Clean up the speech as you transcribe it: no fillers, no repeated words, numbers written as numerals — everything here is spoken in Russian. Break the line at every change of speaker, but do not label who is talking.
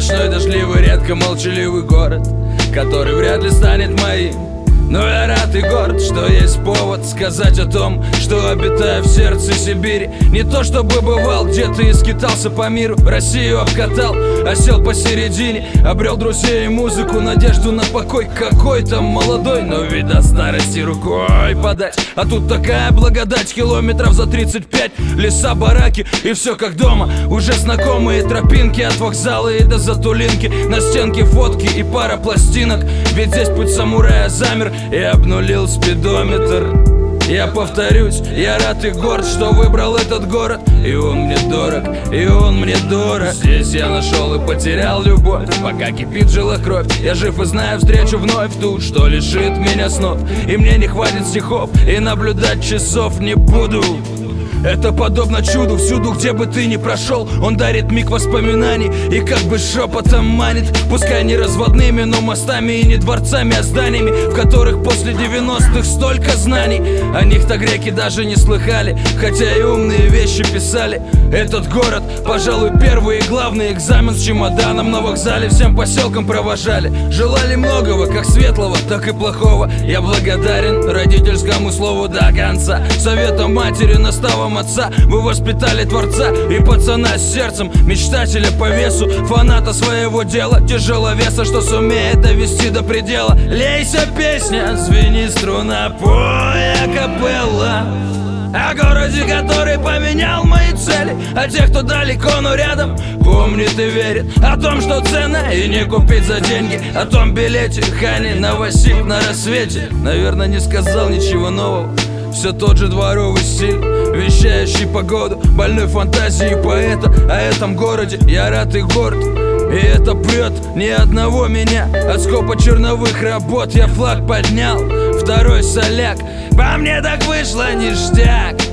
ночной, дождливый, редко молчаливый город, который вряд ли станет моим. Но я рад и горд, что есть повод сказать о том, что обитаю в сердце Сибири. Не то чтобы бывал где-то и скитался по миру, Россию обкатал, осел посередине, обрел друзей и музыку, надежду на покой. Какой-то молодой, но ведь до старости рукой подать. А тут такая благодать, километров за 35, леса, бараки и все как дома. Уже знакомые тропинки от вокзала и до Затулинки, на стенке фотки и пара пластинок. Ведь здесь путь самурая замер и обнулил спидометр. Я повторюсь, я рад и горд, что выбрал этот город. И он мне дорог, и он мне дорог. Здесь я нашел и потерял любовь, пока кипит жила кровь. Я жив и знаю, встречу вновь ту, что лишит меня снов. И мне не хватит стихов, и наблюдать часов не буду. Это подобно чуду, всюду, где бы ты ни прошел, он дарит миг воспоминаний и как бы шепотом манит. Пускай не разводными, но мостами и не дворцами, а зданиями, в которых после 90-х столько знаний. О них-то греки даже не слыхали, хотя и умные вещи писали. Этот город, пожалуй, первый и главный экзамен с чемоданом на вокзале всем поселкам провожали. Желали многого, как светлого, так и плохого. Я благодарен родительскому слову до конца, советам матери, наставам отца. Вы воспитали творца и пацана с сердцем, мечтателя по весу, фаната своего дела, тяжеловеса, что сумеет довести до предела. Лейся, песня, звени струна, пой акапелла о городе, который поменял мои цели, о тех, кто далеко, но рядом, помнит и верит, о том, что цена и не купить за деньги, о том билете Хани Новосиб на рассвете. Наверное, не сказал ничего нового, все тот же дворовый стиль, вещающий погоду, больной фантазии поэта. О этом городе я рад и горд, и это прет ни одного меня. От скопа черновых работ я флаг поднял, второй соляк, по мне так вышло ништяк.